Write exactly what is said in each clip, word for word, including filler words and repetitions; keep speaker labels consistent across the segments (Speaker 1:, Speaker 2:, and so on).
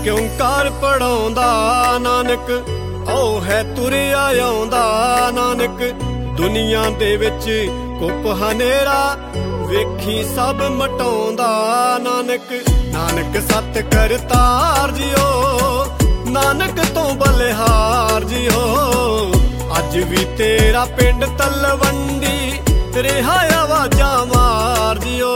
Speaker 1: ਏਕ ਓਂਕਾਰ ਪੜਾਉਂਦਾ ਨਾਨਕ, ਓ ਹੈ ਤੁਰਿਆ ਆਉਂਦਾ ਨਾਨਕ। ਦੁਨੀਆ ਦੇ ਵਿੱਚ ਕੁੱਪ ਹਨੇਰਾ ਵੇਖੀ ਸਭ ਮਟਾਉਂਦਾ ਨਾਨਕ। ਨਾਨਕ ਸਤ ਕਰਤਾਰ ਜਿਓ, ਨਾਨਕ ਤੋਂ ਬਲਿਹਾਰ ਜਿਓ। ਅੱਜ ਵੀ ਤੇਰਾ ਪਿੰਡ ਤਲਵੰਡੀ ਰਿਹਾ ਆਵਾਜ਼ਾਂ ਮਾਰ ਜਿਓ।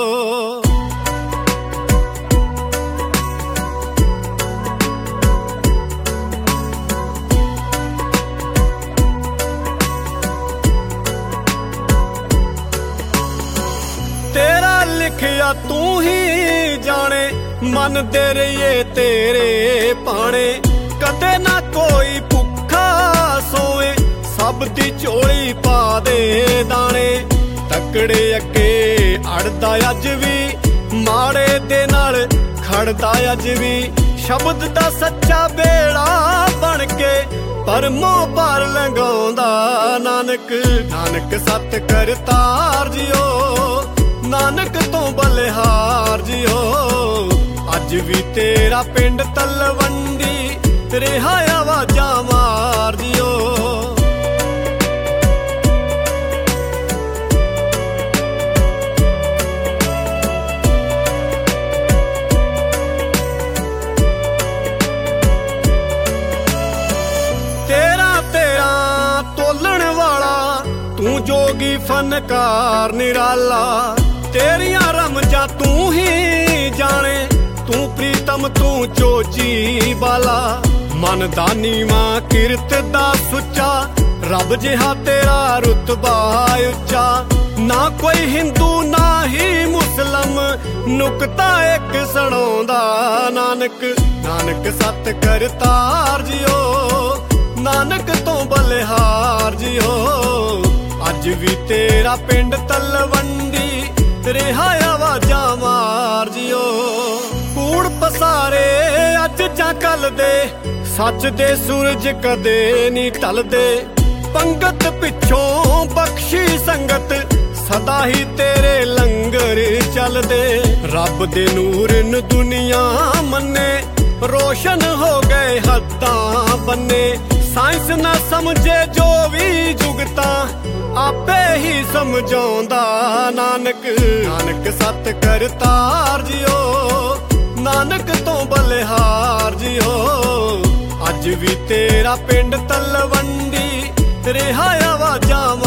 Speaker 1: ਤੇਰਾ ਲਿਖਿਆ ਤੂੰ ਹੀ ਜਾਣੇ, ਮੰਨਦੇ ਰਹੀਏ ਤੇਰੇ ਭਾਣੇ। ਕਦੇ ਨਾ ਕੋਈ ਭੁੱਖਾ ਸੋਵੇ, ਸਭ ਦੀ ਝੋਲੀ ਪਾ ਦੇ ਦਾਣੇ। ਤਕੜੇ ਅੱਗੇ ਅੜਦਾ ਅੱਜ ਵੀ, ਮਾੜੇ ਦੇ ਨਾਲ ਖੜਦਾ ਅੱਜ ਵੀ। ਸ਼ਬਦ ਦਾ ਸੱਚਾ ਬੇੜਾ ਬਣ ਕੇ ਪਰਮੋਂ ਪਾਰ ਲੰਘਾਉਂਦਾ ਨਾਨਕ। ਨਾਨਕ ਸਤ ਕਰਤਾਰ ਜਿਓ, ਨਾਨਕ ਤੋਂ ਬਲਿਹਾਰ ਜਿਓ। ਅੱਜ ਵੀ ਤੇਰਾ ਪਿੰਡ ਤਲਵੰਡੀ ਰਿਹਾ ਆਵਾਜ਼ਾਂ ਮਾਰ ਜਿਓ। ਤੇਰਾ ਤੇਰਾ ਤੋਲਣ ਵਾਲਾ ਤੂੰ ਜੋਗੀ ਫਨਕਾਰ ਨਿਰਾਲਾ। ਤੇਰੀਆਂ ਰਮਜਾਂ ਤੂੰ ਹੀ ਜਾਣੇ, ਤੂੰ ਪ੍ਰੀਤਮ ਤੂੰ ਚੋਜੀ ਬਾਲਾ। ਮਨ ਦਾ ਨੀਵਾਂ ਕਿਰਤ ਦਾ ਸੁੱਚਾ, ਰੱਬ ਜਿਹਾ ਤੇਰਾ ਰੁਤਬਾ ਉੱਚਾ। ਨਾ ਕੋਈ ਹਿੰਦੂ ਨਾ ਹੀ ਮੁਸਲਮ, ਨੁਕਤਾ ਇੱਕ ਸੁਣਾਉਂਦਾ ਨਾਨਕ। ਨਾਨਕ ਸਤ ਕਰਤਾਰ ਜਿਓ, ਨਾਨਕ ਤੋਂ ਬਲਿਹਾਰ ਜਿਓ। ਅੱਜ ਵੀ ਤੇਰਾ ਪਿੰਡ ਤਲਵੰਡੀ ਰਿਹਾ ਆਵਾਜ਼ਾਂ ਮਾਰ ਜਿਓ। ਕੂੜ ਪਸਾਰੇ ਅੱਜ ਜਾਂ ਕੱਲ ਦੇ, ਸੱਚ ਦੇ ਸੂਰਜ ਕਦੇ ਨਹੀਂ ਢਲਦੇ। ਪੰਗਤ ਪਿੱਛੋਂ ਬਖਸ਼ੀ ਸੰਗਤ, ਸਦਾ ਹੀ ਤੇਰੇ ਲੰਗਰ ਚੱਲਦੇ। ਰੱਬ ਦੇ ਨੂਰ ਨੂੰ ਦੁਨੀਆ ਮੰਨੇ, ਰੋਸ਼ਨ ਹੋ ਗਏ ਹੱਦਾਂ ਬੰਨੇ। ਸਾਇੰਸ ਨਾ ਸਮਝੇ ਜੋ ਵੀ ਜੁਗਤਾਂ, ਆਪੇ ਹੀ ਸਮਝਾਉਂਦਾ ਨਾਨਕ। ਨਾਨਕ ਸਤ ਕਰਤਾਰ ਜਿਓ, ਨਾਨਕ ਤੋਂ ਬਲਿਹਾਰ ਜਿਓ। ਅੱਜ ਵੀ ਤੇਰਾ ਪਿੰਡ ਤਲਵੰਡੀ ਰਿਹਾ ਆਵਾਜ਼ਾਂ